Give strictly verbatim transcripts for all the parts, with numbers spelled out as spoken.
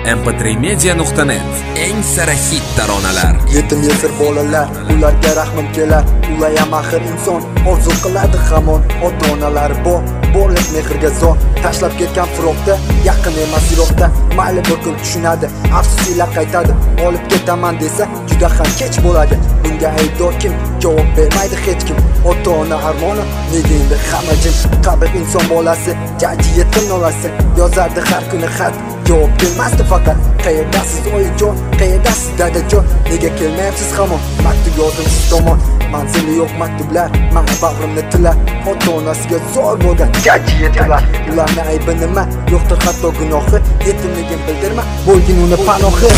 em p tre media nuqta net eng sara hit taronalar. Yetim yesir bolalar, ularga rahmim kelar. Ulayam axir inson, orzu qiladi hamon. Ota-onalar bor, borlik mehrga zor. Tashlab ketgan firoqda, yaqin emas yiroqda. Mayli bir kun tushunadi, afsuslar qaytadi. Olib ketaman desa, juda ham kech bo'ladi. Bunga aybdor kim? Javob bermaydi hech kim. Ota-ona armoni, nega endi hamma jim? Qabr inson bolasi, jaji yetim nolasi. Yozardi har kuni xat, javob kelmasdi faqat. Qayerdasiz oyijon, qayerdasiz dadajon? Nega kelmayapsiz hamon? Maktub yozdim siz tomon. Manzili yo'q maktublar, mana bag'rimni tilar. Ota-onasiga zo'r bo'lgan jaji yetimlar. Ularning aybi nima? Yo'qdir hatto gunohi. Yetimligin bildirma, bo'lgin uni panohi.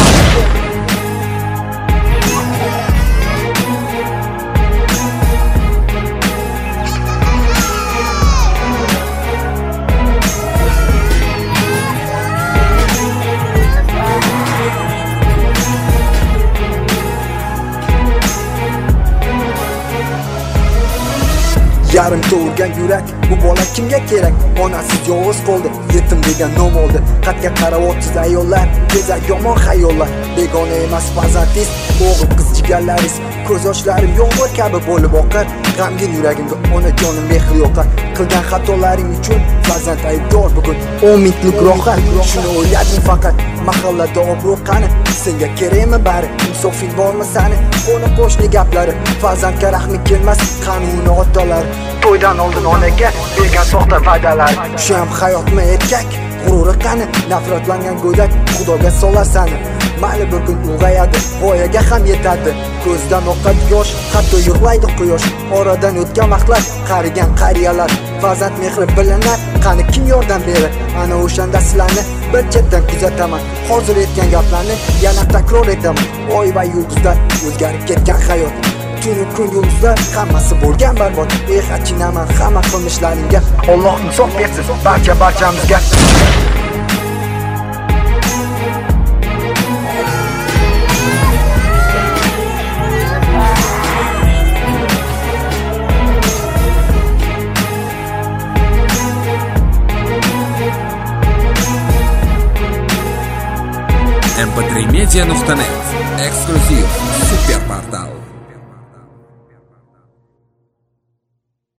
Yarim to'lgan yurak, bu bola kimga kerak? Onasiz yolg'iz qoldi, yetim degan nom oldi. Qatga qaravotsiz ayollar, bezak yomon xayollar. Begona emas farzandingiz, o'g'il qiz jigarlaringiz. Ko'z yoshlarim yomg'ir kabi bo'lib oqar. G'amgin yuragimga onajonim mehri yo'qar. Qilgan xatolaring uchun farzand aybdor bugun. o'n minglik rohat, shuni o'yladim faqat. Mahallada obro' qani, senga kerakmi bari? Insofing bormi sani? Qo'ni qo'shni gaplari, farzandga rahmi kelmas, qonuni otalar. To'ydan oldin onaga bergan soxta va'dalar. Shu ham hayotmi erkak? G'ururi qani? Nafratlangan go'dak Xudoga solar sani. Mayli bir kun ulg'ayadi, voyaga ham yetadi. Ko'zdan oqadi yosh, hatto yig'laydi quyosh. Oradan o'tgan vaqtlar, qarigan qariyalar. Farzand mehri bilinar, qani kim yordam berar? Ana o'shanda sizlarni bir chetdan kuzataman. Hozir aytgan gaplarni yana takror etaman. Oy va yulduzlar, o'zgarib ketgan hayot. Tunu kun yulduzlar, hammasi bo'lgan barbod. Ey achinaman hamma qilmishlaringga. Alloh insof bersin barcha barchamizga. em p tre media nuqta net eksklyuziv super portal.